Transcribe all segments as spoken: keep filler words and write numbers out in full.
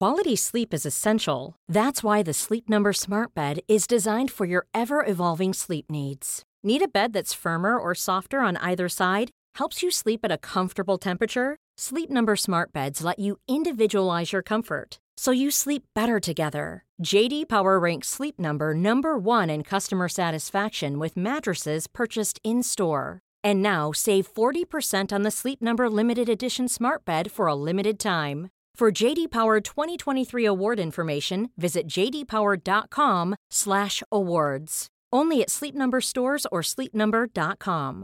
Quality sleep is essential. That's why the Sleep Number Smart Bed is designed for your ever-evolving sleep needs. Need a bed that's firmer or softer on either side? Helps you sleep at a comfortable temperature? Sleep Number Smart Beds let you individualize your comfort, so you sleep better together. J D Power ranks Sleep Number number one in customer satisfaction with mattresses purchased in-store. And now, save forty percent on the Sleep Number Limited Edition Smart Bed for a limited time. For J D Power twenty twenty-three award information, visit j d power dot com slash awards. Only at Sleep Number stores or sleep number dot com.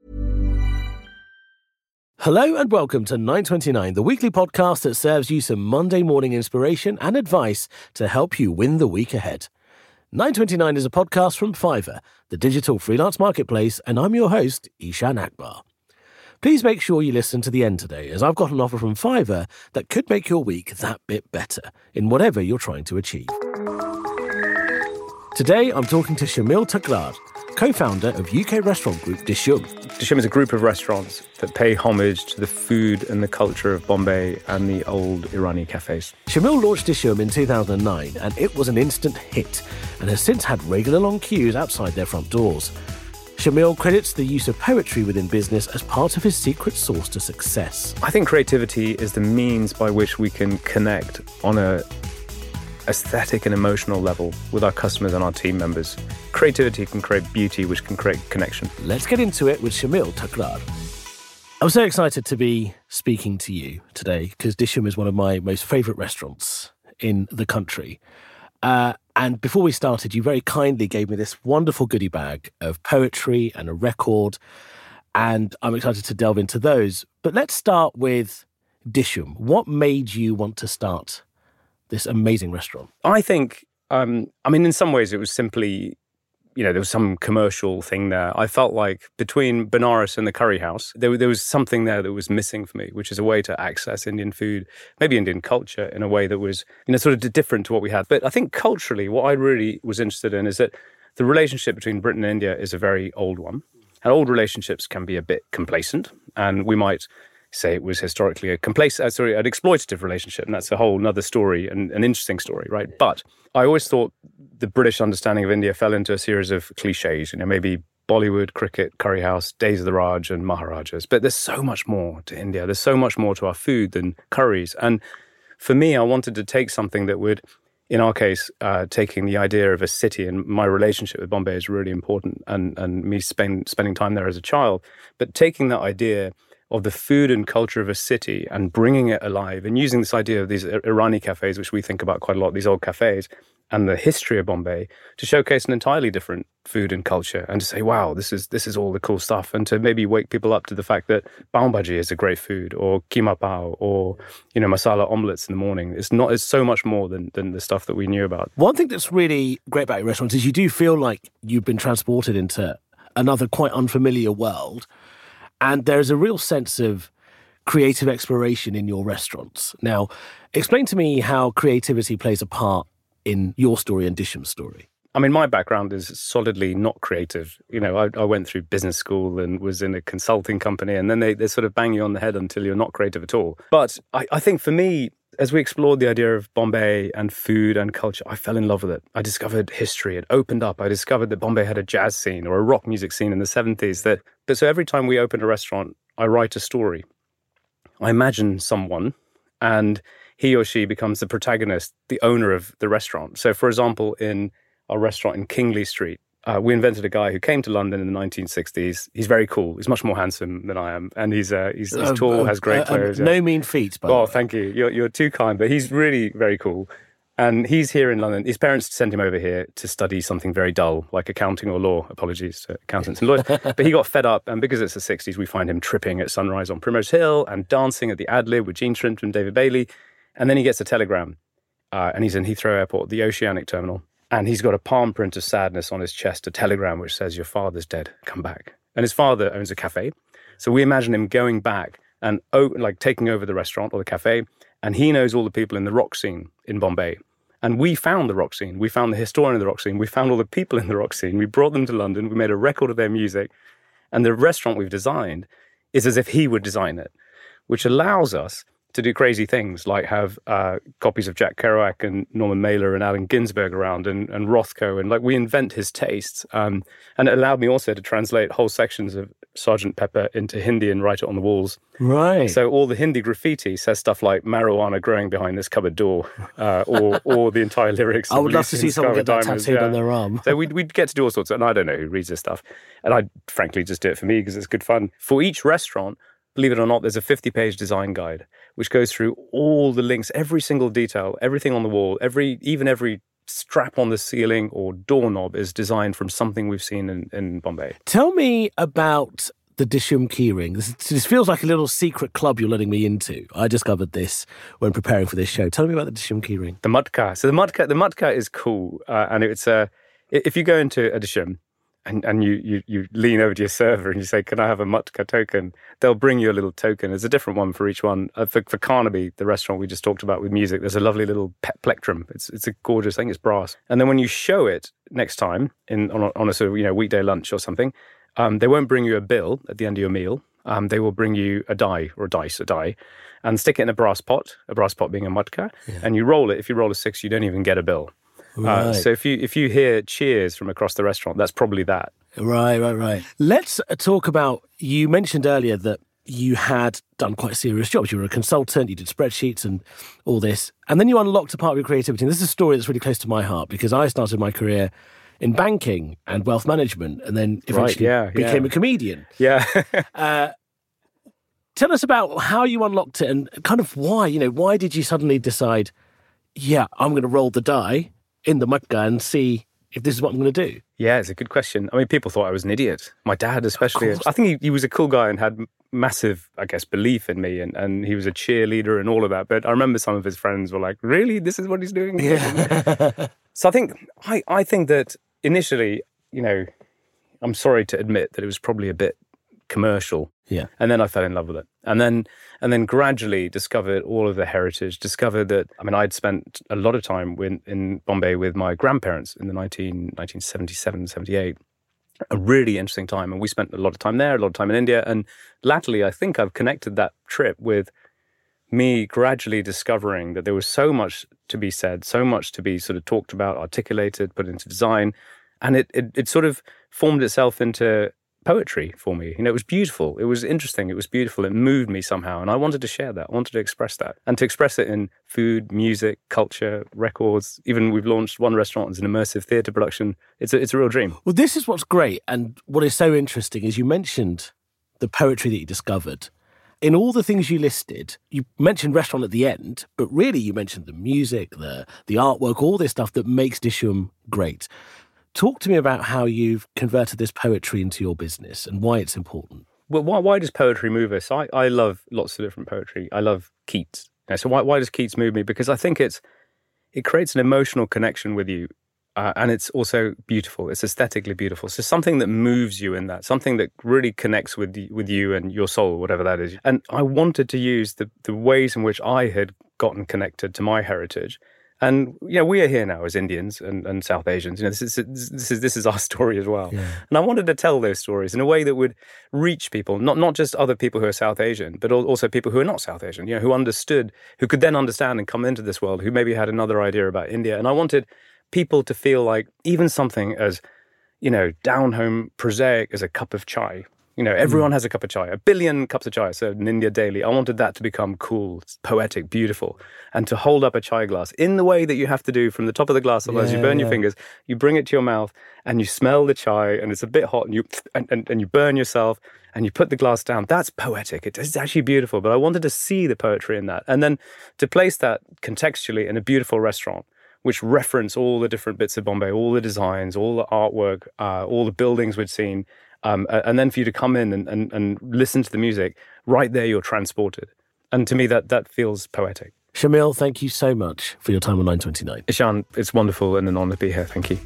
Hello and welcome to nine twenty-nine, the weekly podcast that serves you some Monday morning inspiration and advice to help you win the week ahead. nine twenty-nine is a podcast from Fiverr, the digital freelance marketplace, and I'm your host, Ishan Akbar. Please make sure you listen to the end today, as I've got an offer from Fiverr that could make your week that bit better in whatever you're trying to achieve. Today, I'm talking to Shamil Takrad, co-founder of U K restaurant group Dishoom. Dishoom is a group of restaurants that pay homage to the food and the culture of Bombay and the old Irani cafes. Shamil launched Dishoom in two thousand nine, and it was an instant hit, and has since had regular long queues outside their front doors. Shamil credits the use of poetry within business as part of his secret sauce to success. I think creativity is the means by which we can connect on a aesthetic and emotional level with our customers and our team members. Creativity can create beauty, which can create connection. Let's get into it with Shamil Takrad. I'm so excited to be speaking to you today because Dishoom is one of my most favourite restaurants in the country. Uh, and before we started, you very kindly gave me this wonderful goodie bag of poetry and a record, and I'm excited to delve into those. But let's start with Dishoom. What made you want to start this amazing restaurant? I think, um, I mean, in some ways it was simply, you know, there was some commercial thing there. I felt like between Benares and the Curry House, there, there was something there that was missing for me, which is a way to access Indian food, maybe Indian culture in a way that was, you know, sort of different to what we had. But I think culturally, what I really was interested in is that the relationship between Britain and India is a very old one. And old relationships can be a bit complacent, and we might say it was historically a complacent, uh, sorry, an exploitative relationship, and that's a whole other story, and an interesting story, right? But I always thought the British understanding of India fell into a series of cliches, you know, maybe Bollywood, cricket, curry house, Days of the Raj and Maharajas. But there's so much more to India. There's so much more to our food than curries. And for me, I wanted to take something that would, in our case, uh, taking the idea of a city, and my relationship with Bombay is really important, and, and me spend, spending time there as a child, but taking that idea of the food and culture of a city and bringing it alive, and using this idea of these Irani cafes, which we think about quite a lot, these old cafes, and the history of Bombay, to showcase an entirely different food and culture, and to say, wow, this is this is all the cool stuff, and to maybe wake people up to the fact that pav bhaji is a great food, or keema pav, or, you know, masala omelets in the morning. It's not. It's so much more than than the stuff that we knew about. One thing that's really great about your restaurants is you do feel like you've been transported into another quite unfamiliar world. And there's a real sense of creative exploration in your restaurants. Now, explain to me how creativity plays a part in your story and Dishoom's story. I mean, my background is solidly not creative. You know, I, I went through business school and was in a consulting company, and then they, they sort of bang you on the head until you're not creative at all. But I, I think for me, as we explored the idea of Bombay and food and culture, I fell in love with it. I discovered history. It opened up. I discovered that Bombay had a jazz scene or a rock music scene in the seventies. That, but so every time we open a restaurant, I write a story. I imagine someone, and he or she becomes the protagonist, the owner of the restaurant. So, for example, in our restaurant in Kingly Street, Uh, we invented a guy who came to London in the nineteen sixties. He's very cool. He's much more handsome than I am. And he's uh, he's, he's tall, uh, has great uh, clothes. Uh, no mean feat, by the way. Oh, thank you. You're, you're too kind. But he's really very cool. And he's here in London. His parents sent him over here to study something very dull, like accounting or law. Apologies to accountants and lawyers. But he got fed up. And because it's the sixties, we find him tripping at sunrise on Primrose Hill and dancing at the Ad-Lib with Gene Shrimp and David Bailey. And then he gets a telegram. Uh, and he's in Heathrow Airport, the Oceanic Terminal. And he's got a palm print of sadness on his chest, a telegram which says, your father's dead, come back. And his father owns a cafe. So we imagine him going back and oh, like taking over the restaurant or the cafe. And he knows all the people in the rock scene in Bombay. And we found the rock scene. We found the historian of the rock scene. We found all the people in the rock scene. We brought them to London. We made a record of their music. And the restaurant we've designed is as if he would design it, which allows us to do crazy things like have uh, copies of Jack Kerouac and Norman Mailer and Allen Ginsberg around and, and Rothko. And like we invent his tastes. Um, and it allowed me also to translate whole sections of Sergeant Pepper into Hindi and write it on the walls. Right. So all the Hindi graffiti says stuff like marijuana growing behind this cupboard door, uh, or or the entire lyrics. I would love to see someone get that Diamonds, tattooed yeah. on their arm. So we'd, we'd get to do all sorts of, and I don't know who reads this stuff. And I frankly just do it for me because it's good fun. For each restaurant, believe it or not, there's a fifty-page design guide, which goes through all the links, every single detail, everything on the wall, every even every strap on the ceiling or doorknob is designed from something we've seen in, in Bombay. Tell me about the Dishoom keyring. This, this feels like a little secret club you're letting me into. I discovered this when preparing for this show. Tell me about the Dishoom keyring. The Mudka. So the Mudka, the Mudka is cool, uh, and it's a. If you go into a Dishoom and, and you, you you lean over to your server and you say, "Can I have a Mudka token?" They'll bring you a little token. There's a different one for each one. Uh, for, for Carnaby, the restaurant we just talked about with music, there's a lovely little pet plectrum. It's it's a gorgeous thing. It's brass. And then when you show it next time in on a, on a sort of you know weekday lunch or something. Um, they won't bring you a bill at the end of your meal. Um, they will bring you a die or a dice, a die, and stick it in a brass pot, a brass pot being a mudka, yeah. and you roll it. If you roll a six, you don't even get a bill. Right. Uh, so if you if you hear cheers from across the restaurant, that's probably that. Right, right, right. Let's talk about, you mentioned earlier that you had done quite serious jobs. You were a consultant, you did spreadsheets and all this, and then you unlocked a part of your creativity. And this is a story that's really close to my heart because I started my career in banking and wealth management, and then eventually right, yeah, became yeah. a comedian. Yeah. uh, tell us about how you unlocked it and kind of why, you know, why did you suddenly decide, yeah, I'm going to roll the die in the mudga and see if this is what I'm going to do? Yeah, it's a good question. I mean, people thought I was an idiot. My dad especially. I think he, he was a cool guy and had massive, I guess, belief in me, and, and he was a cheerleader and all of that. But I remember some of his friends were like, really? This is what he's doing? Yeah. So I think, I, I think that initially, you know, I'm sorry to admit that it was probably a bit commercial. Yeah. And then I fell in love with it. And then and then gradually discovered all of the heritage, discovered that, I mean, I'd spent a lot of time with, in Bombay with my grandparents in the nineteen, nineteen seventy-seven, seventy-eight. A really interesting time. And we spent a lot of time there, a lot of time in India. And latterly, I think I've connected that trip with me gradually discovering that there was so much to be said, so much to be sort of talked about, articulated, put into design. And it, it, it sort of formed itself into poetry for me. You know, it was beautiful. It was interesting. It was beautiful. It moved me somehow. And I wanted to share that. I wanted to express that. And to express it in food, music, culture, records. Even we've launched one restaurant as an immersive theatre production. It's a, it's a real dream. Well, this is what's great. And what is so interesting is you mentioned the poetry that you discovered. In all the things you listed, you mentioned restaurant at the end, but really you mentioned the music, the the artwork, all this stuff that makes Dishoom great. Talk to me about how you've converted this poetry into your business and why it's important. Well, why, why does poetry move us? I, I love lots of different poetry. I love Keats. You know, so why, why does Keats move me? Because I think it's it creates an emotional connection with you. Uh, and it's also beautiful. It's aesthetically beautiful. So something that moves you in that, something that really connects with you, with you and your soul, whatever that is. And I wanted to use the, the ways in which I had gotten connected to my heritage. And, you know, we are here now as Indians and, and South Asians. You know, this is this is this is our story as well. Yeah. And I wanted to tell those stories in a way that would reach people, not not just other people who are South Asian, but also people who are not South Asian, you know, who understood, who could then understand and come into this world, who maybe had another idea about India. And I wanted people to feel like even something as, you know, down-home, prosaic as a cup of chai. You know, everyone mm. has a cup of chai, a billion cups of chai served in India daily. I wanted that to become cool, poetic, beautiful, and to hold up a chai glass in the way that you have to do from the top of the glass, otherwise yeah, you burn yeah. your fingers. You bring it to your mouth and you smell the chai and it's a bit hot and you and, and, and you burn yourself and you put the glass down. That's poetic. It's actually beautiful, but I wanted to see the poetry in that. And then to place that contextually in a beautiful restaurant, which reference all the different bits of Bombay, all the designs, all the artwork, uh, all the buildings we'd seen. Um, and then for you to come in and, and, and listen to the music, right there you're transported. And to me, that that feels poetic. Shamil, thank you so much for your time on nine twenty-nine. Ishan, it's wonderful and an honour to be here. Thank you.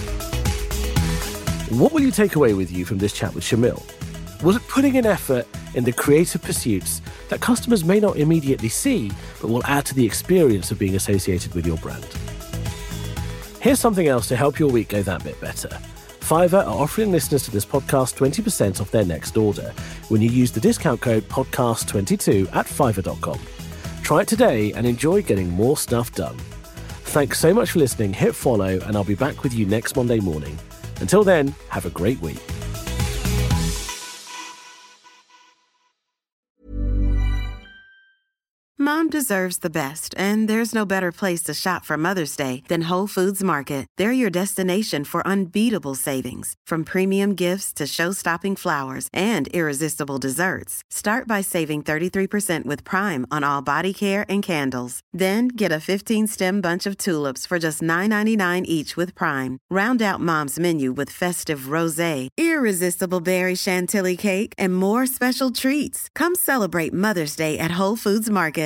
What will you take away with you from this chat with Shamil? Was it putting in effort in the creative pursuits that customers may not immediately see, but will add to the experience of being associated with your brand? Here's something else to help your week go that bit better. Fiverr are offering listeners to this podcast twenty percent off their next order when you use the discount code podcast twenty-two at fiverr dot com. Try it today and enjoy getting more stuff done. Thanks so much for listening. Hit follow, and I'll be back with you next Monday morning. Until then, have a great week. Mom deserves the best, and there's no better place to shop for Mother's Day than Whole Foods Market. They're your destination for unbeatable savings, from premium gifts to show-stopping flowers and irresistible desserts. Start by saving thirty-three percent with Prime on all body care and candles. Then get a fifteen-stem bunch of tulips for just nine ninety-nine each with Prime. Round out Mom's menu with festive rosé, irresistible berry chantilly cake, and more special treats. Come celebrate Mother's Day at Whole Foods Market.